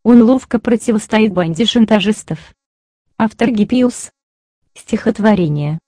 Он ловко противостоит банде шантажистов. Автор Гиппиус. Стихотворение.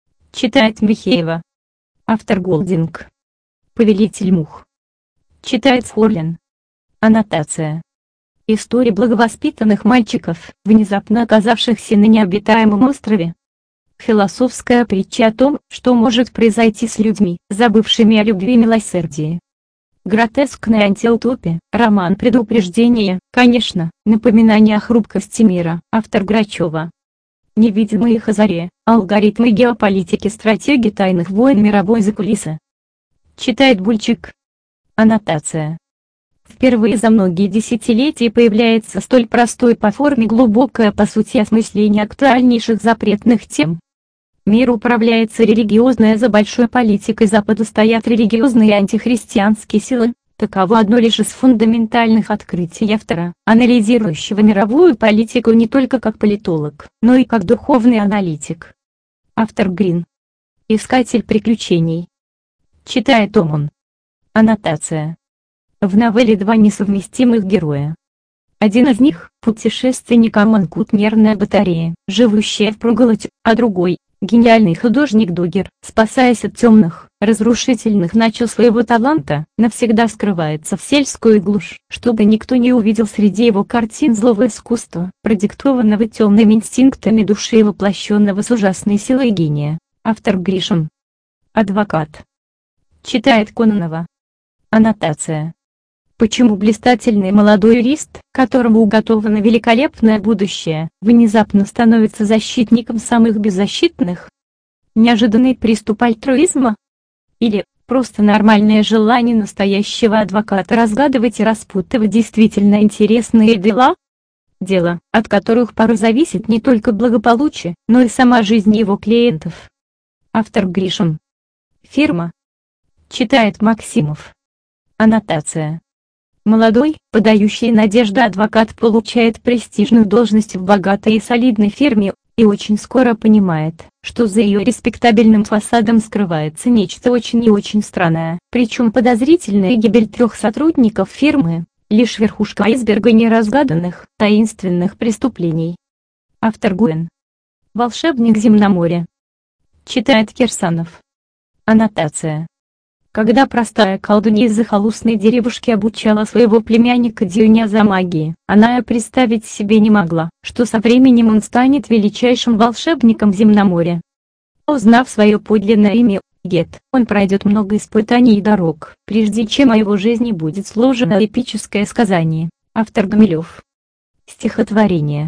Читает Михеева. Автор Голдинг. Повелитель мух. Читает Форлин. Аннотация. История благовоспитанных мальчиков, внезапно оказавшихся на необитаемом острове. Философская притча о том, что может произойти с людьми, забывшими о любви и милосердии. Гротескная антиутопия, роман предупреждения, конечно, напоминание о хрупкости мира. Автор Грачева. Невидимые хазари, алгоритмы геополитики, стратегии тайных войн, мировой закулисы. Читает Бульчик. Аннотация. Впервые за многие десятилетия появляется столь простое по форме, глубокое по сути осмысление актуальнейших запретных тем. Мир управляется религиозной, а за большой политикой Запада стоят религиозные и антихристианские силы. Таково одно лишь из фундаментальных открытий автора, анализирующего мировую политику не только как политолог, но и как духовный аналитик. Автор Грин. Искатель приключений. Читает Омон. Аннотация. В новелле два несовместимых героя. Один из них – путешественник Аманкут, нервная батарея, живущая в проголодь, а другой – гениальный художник Дугер, спасаясь от темных, разрушительных начал своего таланта, навсегда скрывается в сельскую глушь, чтобы никто не увидел среди его картин злого искусства, продиктованного темными инстинктами души и воплощенного с ужасной силой гения. Автор Гришин. Адвокат. Читает Кононова. Аннотация. Почему блистательный молодой юрист, которому уготовано великолепное будущее, внезапно становится защитником самых беззащитных? Неожиданный приступ альтруизма? Или просто нормальное желание настоящего адвоката разгадывать и распутывать действительно интересные дела? Дела, от которых порой зависит не только благополучие, но и сама жизнь его клиентов. Автор Гришин. Фирма. Читает Максимов. Аннотация. Молодой, подающий надежды адвокат получает престижную должность в богатой и солидной фирме, и очень скоро понимает, что за ее респектабельным фасадом скрывается нечто очень и очень странное. Причем подозрительная гибель 3 сотрудников фирмы – лишь верхушка айсберга неразгаданных, таинственных преступлений. Автор Гуэн. Волшебник Земноморья. Читает Кирсанов. Аннотация. Когда простая колдунья из захолустной деревушки обучала своего племянника Дионяза магии, она и представить себе не могла, что со временем он станет величайшим волшебником Земноморья. Узнав свое подлинное имя, Гет, он пройдет много испытаний и дорог, прежде чем о его жизни будет сложено эпическое сказание. Автор Гумилев. Стихотворение.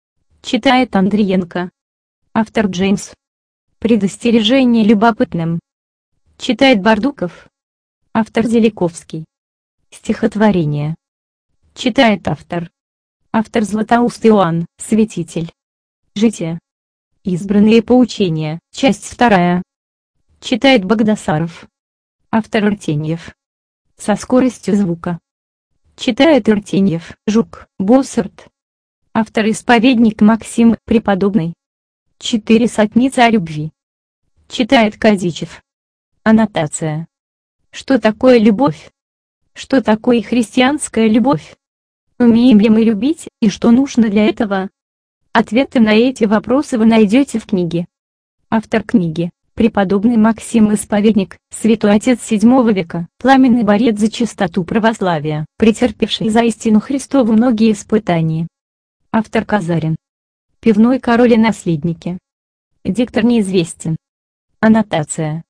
Читает Андриенко. Автор Джеймс. Предостережение любопытным. Читает Бардуков. Автор Зеликовский. Стихотворение. Читает автор. Автор Златоуст Иоанн, святитель. Житие. Избранные поучения, часть 2. Читает Багдасаров. Автор Артеньев. Со скоростью звука. Читает Артеньев, Жук, Боссарт. Автор Исповедник Максим, преподобный. 4 сотницы о любви. Читает Кадичев. Аннотация. Что такое любовь? Что такое христианская любовь? Умеем ли мы любить, и что нужно для этого? Ответы на эти вопросы вы найдете в книге. Автор книги – преподобный Максим Исповедник, святой отец VII века, пламенный борец за чистоту православия, претерпевший за истину Христову многие испытания. Автор Казарин. Пивной король и наследники. Диктор неизвестен. Аннотация.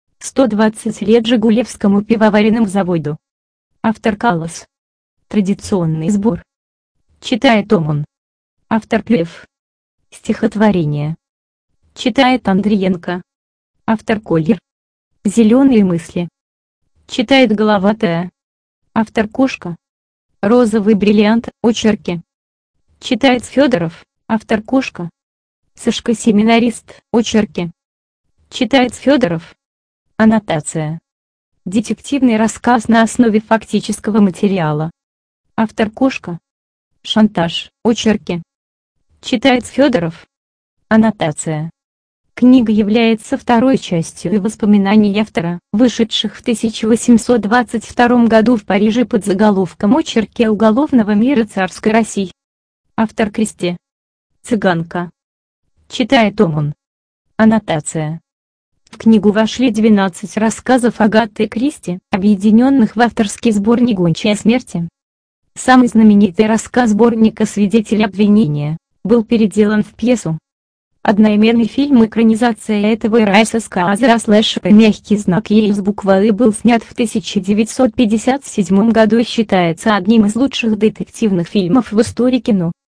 120 лет Жигулевскому пивоваренному заводу. Автор Каллас. Традиционный сбор. Читает Омон. Автор Плев. Стихотворение. Читает Андриенко. Автор Кольер. Зеленые мысли. Читает Головатая. Автор Кошка. Розовый бриллиант, очерки. Читает Федоров. Автор Кошка. Сашка-семинарист, очерки. Читает Федоров. Аннотация. Детективный рассказ на основе фактического материала. Автор Кошка. Шантаж, очерки. Читает Федоров. Аннотация. Книга является второй частью воспоминаний автора, вышедших в 1822 году в Париже под заголовком «Очерки уголовного мира царской России». Автор Кристи. Цыганка. Читает Омон. Аннотация. В книгу вошли 12 рассказов Агаты Кристи, объединенных в авторский сборник «Гончая смерти». Самый знаменитый рассказ сборника «Свидетель обвинения» был переделан в пьесу. Одноименный фильм экранизация этого рассказа «Мягкий знак Е» из буквы «И» был снят в 1957 году и считается одним из лучших детективных фильмов в истории кино.